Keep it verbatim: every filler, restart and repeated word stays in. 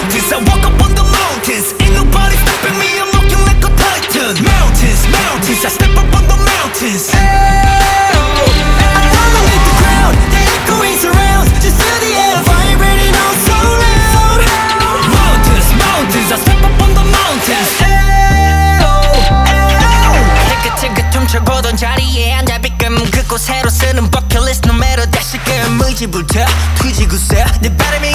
mountains. I walk up on the mountains. Ain't nobody stopping me, I'm walking like a titan. Mountains, mountains, I step up on the mountains. Ayo, I'm underneath the ground, the echoing surrounds. Just feel the air vibrating all so loud. Mountains, mountains, I step up on the mountains. Ayo, ayo. 티긋티긋 훔쳐보던 자리에 앉아 비끔 그곳 새로 쓰는 버킷리스트 No matter 다시금 의지부터 뒤지고서 내 바람이